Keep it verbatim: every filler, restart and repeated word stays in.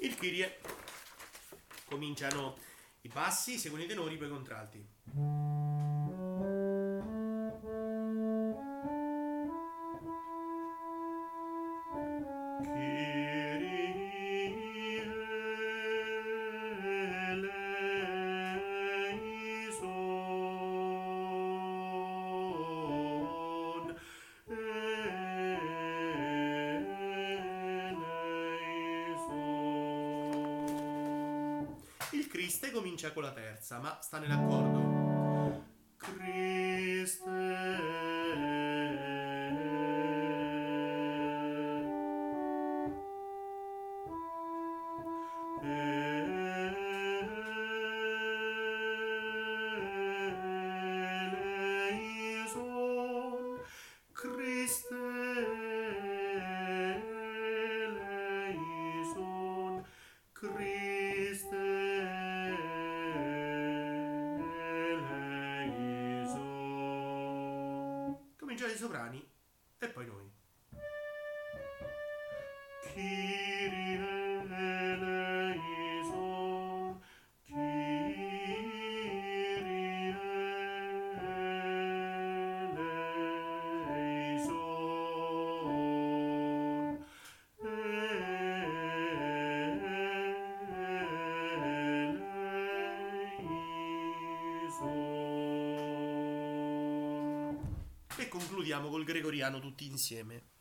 Il Kyrie. Cominciano i bassi, seguono i tenori, poi i contralti. Il Criste comincia con la terza, ma sta nell'accordo. Criste. Eleison. Criste. Eleison. Criste. Cominciate i soprani e poi noi. Kyrie eleison, Kyrie eleison, eleison. E concludiamo col gregoriano tutti insieme.